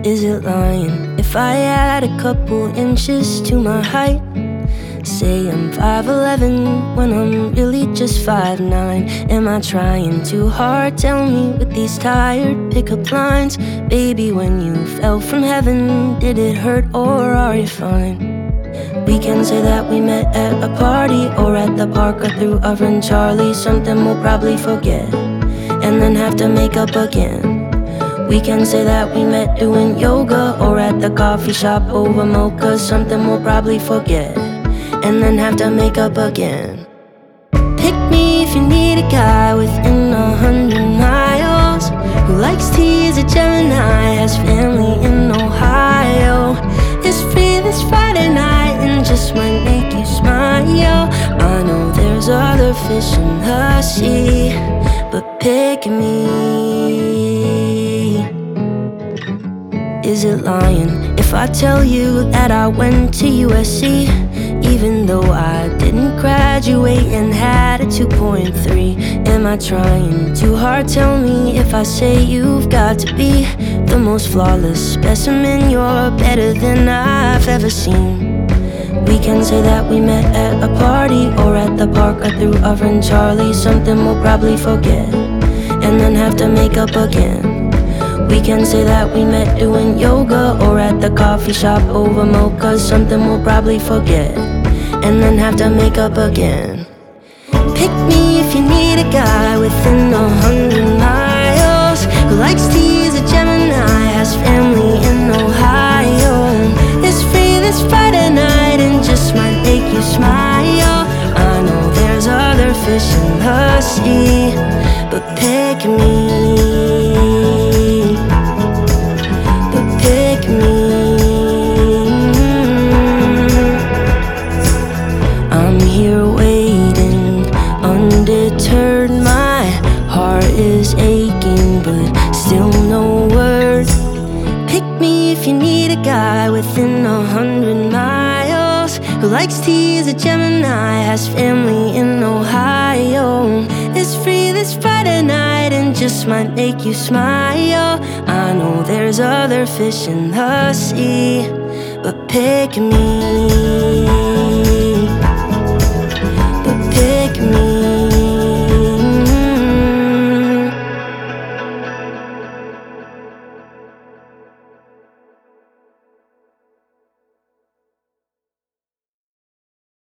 Is it lying if I add a couple inches to my height? Say I'm 5'11" when I'm really just 5'9". Am I trying too hard? Tell me with these tired pickup lines. Baby, when you fell from heaven, did it hurt or are you fine? We can say that we met at a party or at the park or through our friend Charlie. Something we'll probably forget and then have to make up again. We can say that we met doing yoga or at the coffee shop over mocha. Something we'll probably forget and then have to make up again. Pick me if you need a guy within 100 miles who likes tea, is a Gemini, has family in Ohio, is free this Friday night and just might make you smile. I know there's other fish in the sea, but pick me. Is it lying if I tell you that I went to USC? Even though I didn't graduate and had a 2.3. Am I trying too hard? Tell me if I say you've got to be the most flawless specimen. You're better than I've ever seen. We can say that we met at a party or at the park or through our friend Charlie. Something we'll probably forget and then have to make up again. We can say that we met doing yoga or at the coffee shop over mocha. Something we'll probably forget and then have to make up again. Pick me if you need a guy within 100 miles who likes tea, is a Gemini, has family in Ohio, is free this Friday night and just might make you smile. I know there's other fish in the sea, but pick me. I'm here waiting, undeterred. My heart is aching, but still no word. Pick me if you need a guy within 100 miles who likes tea, is a Gemini, has family in Ohio, is free this Friday night and just might make you smile. I know there's other fish in the sea, but pick me.